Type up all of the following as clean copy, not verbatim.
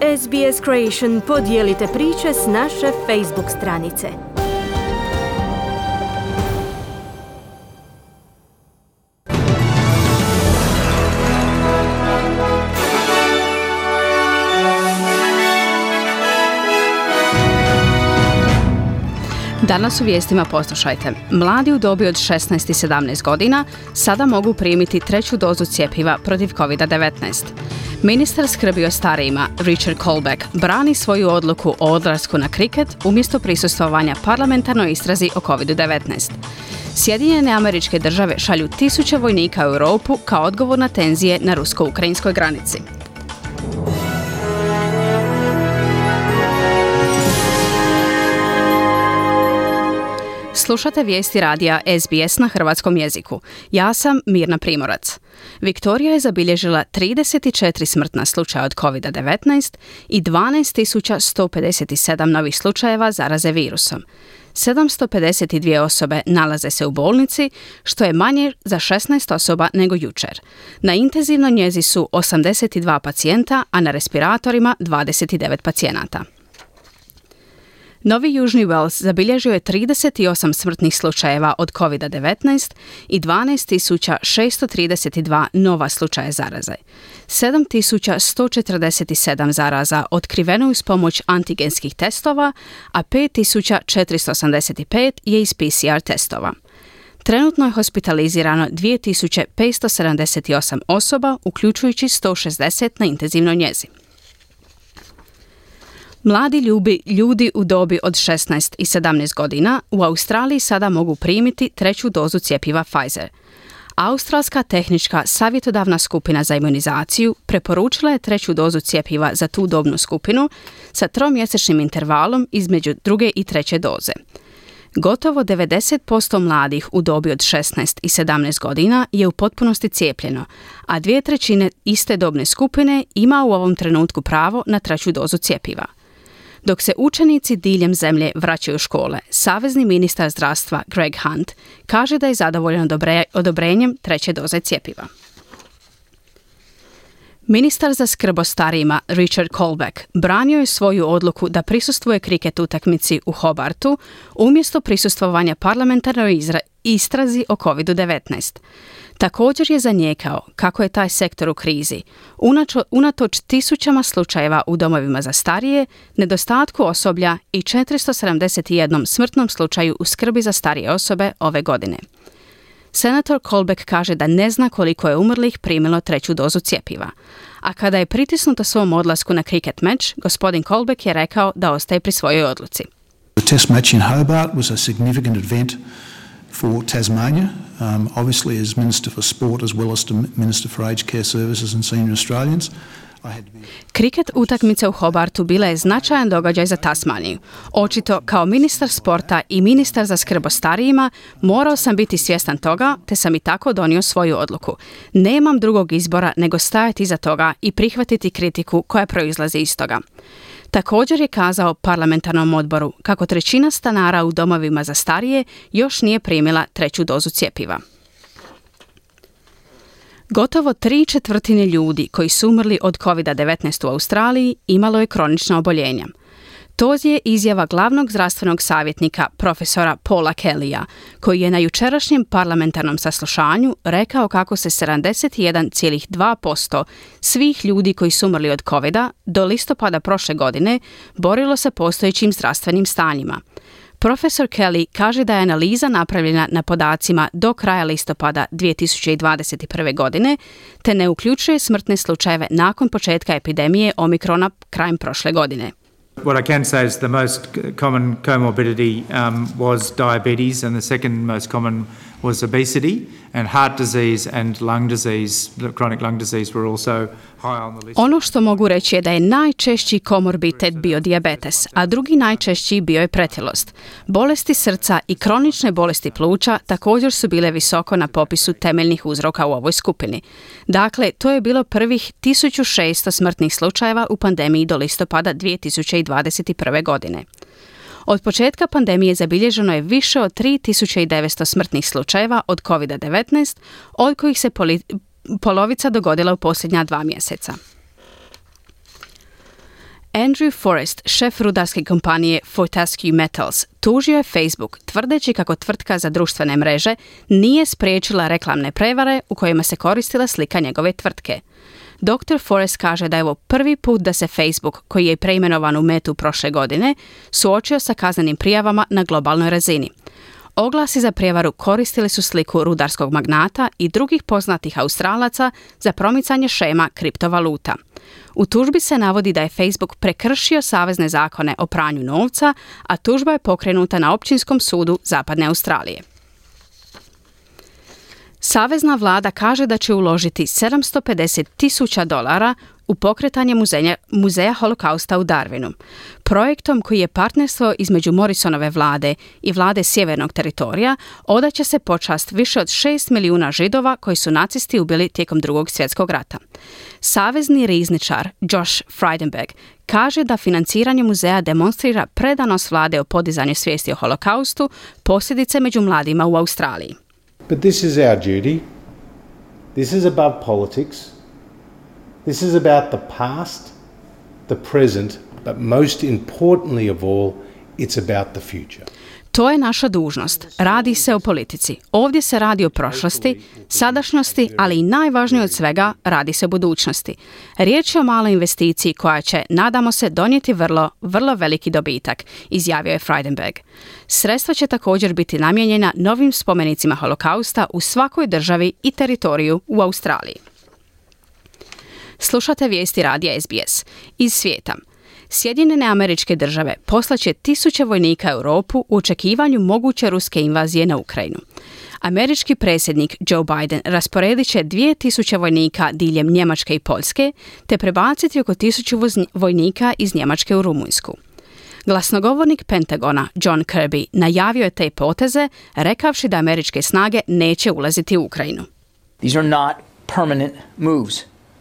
SBS Creation podijelite priče s naše Facebook stranice. Danas u vijestima poslušajte. Mladi u dobi od 16 i 17 godina sada mogu primiti treću dozu cjepiva protiv COVID-19. Ministar skrbi o starijima, Richard Colbeck, brani svoju odluku o odlasku na kriket umjesto prisustvovanja parlamentarnoj istrazi o COVID-19. Sjedinjene Američke Države šalju 1000 vojnika u Europu kao odgovor na tenzije na rusko-ukrajinskoj granici. Slušate vijesti radija SBS na hrvatskom jeziku. Ja sam Mirna Primorac. Viktorija je zabilježila 34 smrtna slučaja od COVID-19 i 12.157 novih slučajeva zaraze virusom. 752 osobe nalaze se u bolnici, što je manje za 16 osoba nego jučer. Na intenzivnoj njezi su 82 pacijenta, a na respiratorima 29 pacijenata. Novi Južni Wales zabilježio je 38 smrtnih slučajeva od COVID-19 i 12.632 nova slučaja zaraze. 7.147 zaraza otkriveno uz pomoć antigenskih testova, a 5.485 je iz PCR testova. Trenutno je hospitalizirano 2.578 osoba, uključujući 160 na intenzivnoj njezi. Mladi ljudi u dobi od 16 i 17 godina u Australiji sada mogu primiti treću dozu cjepiva Pfizer. Australska tehnička savjetodavna skupina za imunizaciju preporučila je treću dozu cjepiva za tu dobnu skupinu sa 3-mjesečnim intervalom između druge i treće doze. Gotovo 90% mladih u dobi od 16 i 17 godina je u potpunosti cijepljeno, a 2/3 iste dobne skupine ima u ovom trenutku pravo na treću dozu cjepiva. Dok se učenici diljem zemlje vraćaju u škole, savezni ministar zdravstva Greg Hunt kaže da je zadovoljan odobrenjem treće doze cjepiva. Ministar za skrb o starijima Richard Colbeck branio je svoju odluku da prisustvuje kriket utakmici u Hobartu umjesto prisustvovanja parlamentarnoj istrazi o COVID-19. Također je zanijekao kako je taj sektor u krizi, unatoč 1000 slučajeva u domovima za starije, nedostatku osoblja i 471 smrtnom slučaju u skrbi za starije osobe ove godine. Senator Colbeck kaže da ne zna koliko je umrlih primilo treću dozu cjepiva. A kada je pritisnuto svom odlasku na kriket meč, gospodin Colbeck je rekao da ostaje pri svojoj odluci. The test match in Hobart was a significant event for Tasmania, obviously as Minister for Sport as well as Minister for Aged Care Services and Senior Australians. Kriket utakmica u Hobartu bila je značajan događaj za Tasmaniju. Očito, kao ministar sporta i ministar za skrb o starijima, morao sam biti svjestan toga, te sam i tako donio svoju odluku. Nemam drugog izbora nego stajati iza toga i prihvatiti kritiku koja proizlazi iz toga. Također je kazao parlamentarnom odboru kako 1/3 stanara u domovima za starije još nije primila treću dozu cjepiva. Gotovo 3/4 ljudi koji su umrli od COVID-19 u Australiji imalo je kronična oboljenja. To je izjava glavnog zdravstvenog savjetnika profesora Paula Kellya, koji je na jučerašnjem parlamentarnom saslušanju rekao kako se 71,2% svih ljudi koji su umrli od COVID-a do listopada prošle godine borilo sa postojećim zdravstvenim stanjima. Profesor Kelly kaže da je analiza napravljena na podacima do kraja listopada 2021. godine, te ne uključuje smrtne slučajeve nakon početka epidemije Omikrona krajem prošle godine. What I can say is the most common comorbidity was diabetes, and the second most common was obesity, and heart disease and lung disease, chronic lung disease, were also high on the list. Ono što mogu reći je da je najčešći komorbitet bio dijabetes, a drugi najčešći bio je pretilost. Bolesti srca i kronične bolesti pluća također su bile visoko na popisu temeljnih uzroka u ovoj skupini. Dakle, to je bilo prvih 1600 smrtnih slučajeva u pandemiji do listopada 2021. godine. Od početka pandemije zabilježeno je više od 3900 smrtnih slučajeva od COVID-19, od kojih se polovica dogodila u posljednja 2 mjeseca. Andrew Forrest, šef rudarske kompanije Fortescue Metals, tužio je Facebook tvrdeći kako tvrtka za društvene mreže nije spriječila reklamne prevare u kojima se koristila slika njegove tvrtke. Dr. Forrest kaže da je ovo prvi put da se Facebook, koji je preimenovan u Metu prošle godine, suočio sa kaznenim prijavama na globalnoj razini. Oglasi za prijevaru koristili su sliku rudarskog magnata i drugih poznatih Australaca za promicanje šema kriptovaluta. U tužbi se navodi da je Facebook prekršio savezne zakone o pranju novca, a tužba je pokrenuta na Općinskom sudu Zapadne Australije. Savezna vlada kaže da će uložiti $750,000 u pokretanje muzeja holokausta u Darwinu. Projektom koji je partnerstvo između Morrisonove vlade i vlade Sjevernog teritorija odaće se počast više od 6 milijuna Židova koji su nacisti ubili tijekom Drugog svjetskog rata. Savezni rizničar Josh Frydenberg kaže da financiranje muzeja demonstrira predanost vlade o podizanju svijesti o holokaustu, posljedice među mladima u Australiji. But this is our duty. This is above politics. This is about the past, the present, but most importantly of all, it's about the future. To je naša dužnost. Radi se o politici. Ovdje se radi o prošlosti, sadašnjosti, ali i najvažnije od svega, radi se o budućnosti. Riječ je o maloj investiciji koja će, nadamo se, donijeti vrlo veliki dobitak, izjavio je Frydenberg. Sredstva će također biti namijenjena novim spomenicima holokausta u svakoj državi i teritoriju u Australiji. Slušate vijesti radija SBS. Iz svijeta. Sjedinjene Američke Države poslaće 1000 vojnika u Europu u očekivanju moguće ruske invazije na Ukrajinu. Američki predsjednik Joe Biden rasporedit će 2000 vojnika diljem Njemačke i Poljske, te prebaciti oko 1000 vojnika iz Njemačke u Rumunjsku. Glasnogovornik Pentagona John Kirby najavio je te poteze, rekavši da američke snage neće ulaziti u Ukrajinu. These are not permanent moves.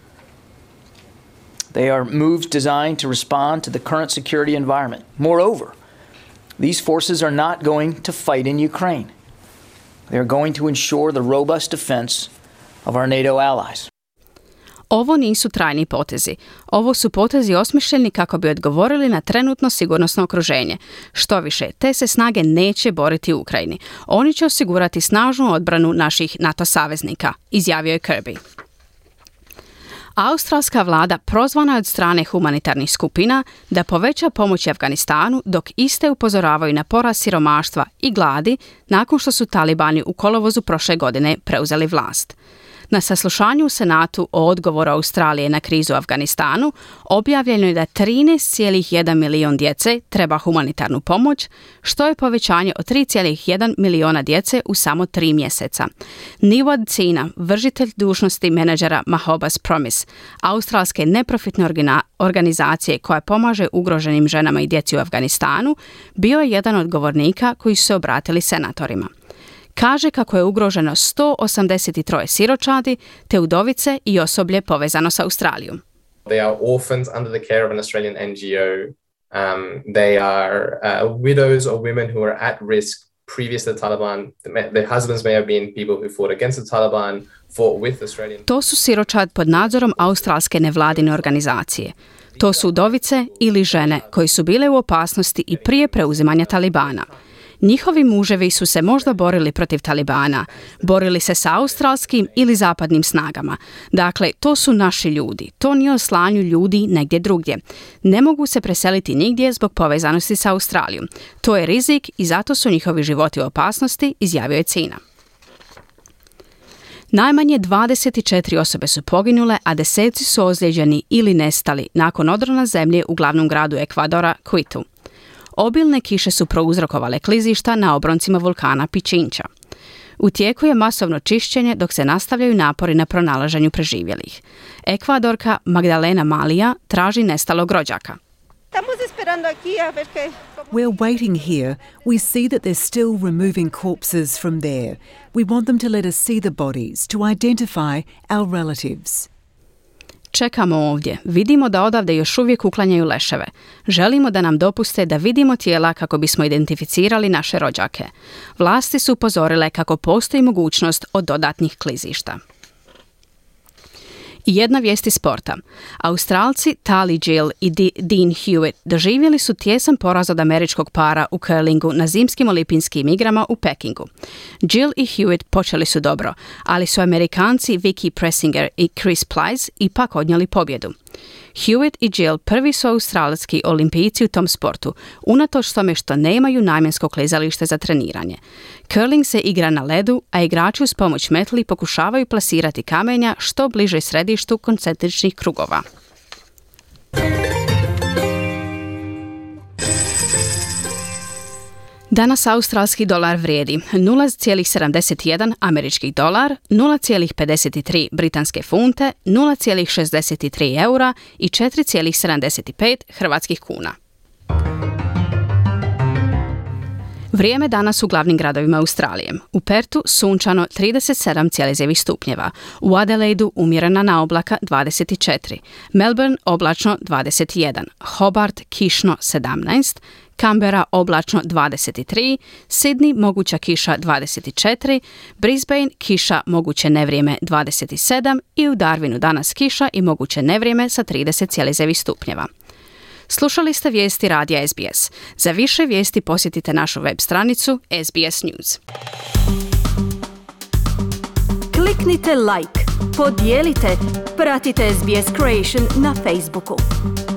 They are moves designed to respond to the current security environment. Moreover, these forces are not going to fight in Ukraine. They are going to ensure the robust defense of our NATO allies. Ovo nisu trajni potezi. Ovo su potezi osmišljeni kako bi odgovorili na trenutno sigurnosno okruženje. Što više, te se snage neće boriti u Ukrajini. Oni će osigurati snažnu odbranu naših NATO saveznika, izjavio je Kirby. Australska vlada prozvana je od strane humanitarnih skupina da poveća pomoć Afganistanu dok iste upozoravaju na porast siromaštva i gladi nakon što su talibani u kolovozu prošle godine preuzeli vlast. Na saslušanju u Senatu o odgovoru Australije na krizu u Afganistanu objavljeno je da 13,1 milijun djece treba humanitarnu pomoć, što je povećanje od 3,1 milijuna djece u samo 3 mjeseca. Niwad Cina, vršitelj dužnosti menadžera Mahobas Promise, australske neprofitne organizacije koja pomaže ugroženim ženama i djeci u Afganistanu, bio je jedan od govornika koji su se obratili senatorima. Kaže kako je ugroženo 183 siročadi, te udovice i osoblje povezano sa Australijom. They are orphans under the care of an Australian NGO. They are widows or women who are at risk previous to the Taliban. Their husbands may have been people who fought against the Taliban, fought with Australian. To su siročad pod nadzorom australske nevladine organizacije. To su udovice ili žene koji su bile u opasnosti i prije preuzimanja Talibana. Njihovi muževi su se možda borili protiv Talibana, borili se sa australskim ili zapadnim snagama. Dakle, to su naši ljudi. To nije o slanju ljudi negdje drugdje. Ne mogu se preseliti nigdje zbog povezanosti sa Australijom. To je rizik i zato su njihovi životi u opasnosti, izjavio je Cina. Najmanje 24 osobe su poginule, a deseci su ozlijeđeni ili nestali nakon odrona zemlje u glavnom gradu Ekvadora, Quitu. Obilne kiše su prouzrokovale klizišta na obroncima vulkana Pichincha. U tijeku je masovno čišćenje dok se nastavljaju napori na pronalaženju preživjelih. Ekvadorka Magdalena Malija traži nestalog rođaka. We're waiting here. We see that they're still removing corpses from there. We want them to let us see the bodies, to identify our relatives. Čekamo ovdje. Vidimo da odavde još uvijek uklanjaju leševe. Želimo da nam dopuste da vidimo tijela kako bismo identificirali naše rođake. Vlasti su upozorile kako postoji mogućnost od dodatnih klizišta. Jedna vijest iz sporta. Australci Tali Gill i Dean Hewitt doživjeli su tjesan poraz od američkog para u curlingu na zimskim olimpijskim igrama u Pekingu. Gill i Hewitt počeli su dobro, ali su Amerikanci Vicky Pressinger i Chris Plys ipak odnijeli pobjedu. Hewitt i Gill prvi su australski olimpijci u tom sportu, unatoč tome što nemaju namjensko klizalište za treniranje. Curling se igra na ledu, a igrači uz pomoć metli pokušavaju plasirati kamenja što bliže središtu koncentričnih krugova. Danas australski dolar vrijedi 0,71 američkih dolar, 0,53 britanske funte, 0,63 eura i 4,75 hrvatskih kuna. Vrijeme danas u glavnim gradovima Australije. U Pertu sunčano 37,9 stupnjeva, u Adelaidu umjerena na oblaka 24, Melbourne oblačno 21, Hobart kišno 17, Canberra oblačno 23, Sydney moguća kiša 24, Brisbane kiša moguće nevrijeme 27 i u Darwinu danas kiša i moguće nevrijeme sa 30,9 stupnjeva. Slušali ste vijesti radija SBS. Za više vijesti posjetite našu web stranicu SBS News. Kliknite like, podijelite, pratite SBS Creation na Facebooku.